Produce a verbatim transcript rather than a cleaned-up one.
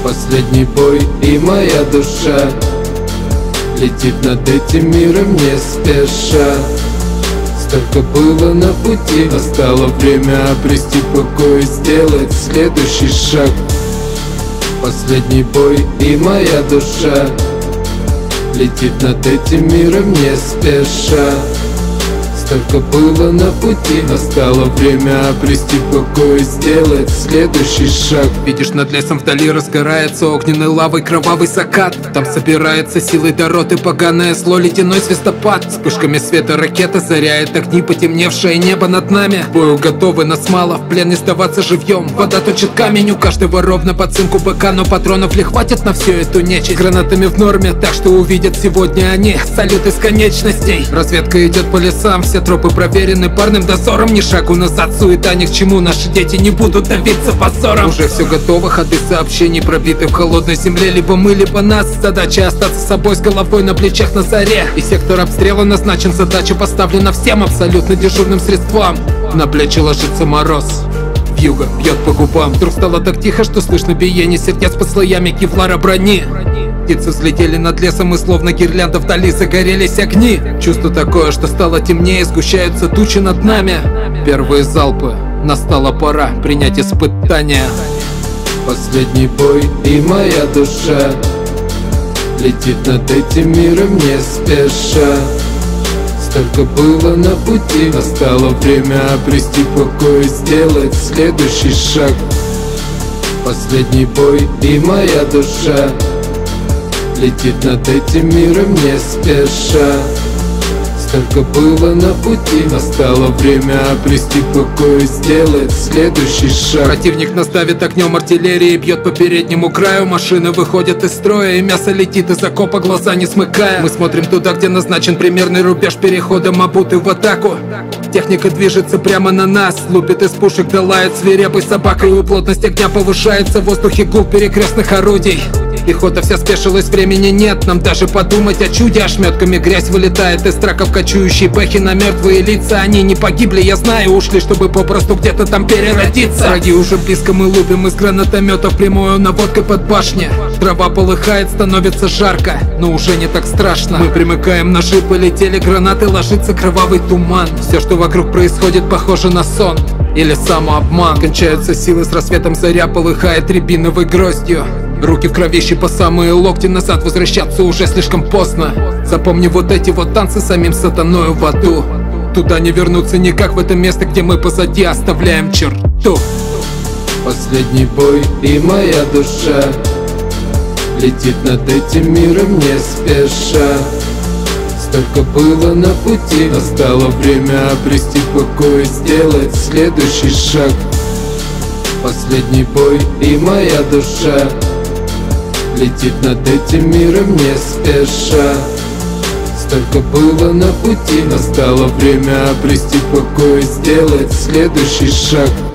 Последний бой, и моя душа летит над этим миром не спеша. Столько было на пути, настало время обрести покой и сделать следующий шаг. Последний бой, и моя душа летит над этим миром не спеша. Столько было на пути, настало время обрести покой и сделать следующий шаг. Видишь, над лесом вдали разгорается огненной лавой кровавый закат. Там собирается силой дороты поганое зло, ледяной свистопад. Вспышками света ракета заряет огни, потемневшее небо над нами. К бою готовы, нас мало, в плен не сдаваться живьем. Вода точит камень, у каждого ровно по цинку быка, но патронов ли хватит на всю эту нечисть? Гранатами в норме, так что увидят сегодня они салют из конечностей. Разведка идет по лесам, все тропы проверены парным дозором. Ни шагу назад, суета ни к чему, наши дети не будут давиться позором. Уже все готово, ходы сообщений пробиты в холодной земле. Либо мы, либо нас, задача остаться собой с головой на плечах на заре. И сектор обстрела назначен, задача поставлена всем абсолютно дежурным средствам. На плечи ложится мороз, вьюга бьет по губам. Вдруг стало так тихо, что слышно биение сердец под слоями кевлара брони. Птицы взлетели над лесом, и словно гирлянда вдали загорелись огни. Чувство такое, что стало темнее, сгущаются тучи над нами. Первые залпы, настала пора принять испытания. Последний бой, и моя душа летит над этим миром не спеша. Столько было на пути, настало время обрести покой и сделать следующий шаг. Последний бой, и моя душа летит над этим миром не спеша. Столько было на пути, настало время обрести покой и сделать следующий шаг. Противник нас давит огнем артиллерии, бьет по переднему краю. Машины выходят из строя, и мясо летит из окопа, глаза не смыкая. Мы смотрим туда, где назначен примерный рубеж переходом, обуты в атаку. Техника движется прямо на нас, лупит из пушек, да лает свирепой собакой. И плотность огня повышается, в воздухе гул перекрестных орудий. Пехота вся спешилась, времени нет, нам даже подумать о чуде. Ошметками грязь вылетает из траков, кочующие бэхи на мертвые лица. Они не погибли, я знаю, ушли, чтобы попросту где-то там переродиться. Враги уже близко, мы лупим из гранатометов прямую наводкой под башни. Трава полыхает, становится жарко, но уже не так страшно. Мы примыкаем, ножи полетели, гранаты, ложится кровавый туман. Все, что вокруг происходит, похоже на сон или самообман. Кончаются силы, с рассветом заря полыхает рябиновой гроздью. Руки в кровище по самые локти, назад возвращаться уже слишком поздно. Запомни вот эти вот танцы самим сатаною в аду. Туда не вернуться никак, в это место, где мы позади оставляем черту. Последний бой, и моя душа летит над этим миром не спеша. Столько было на пути, настало время обрести покой и сделать следующий шаг. Последний бой, и моя душа летит над этим миром не спеша. Столько было на пути, настало время обрести покой и сделать следующий шаг.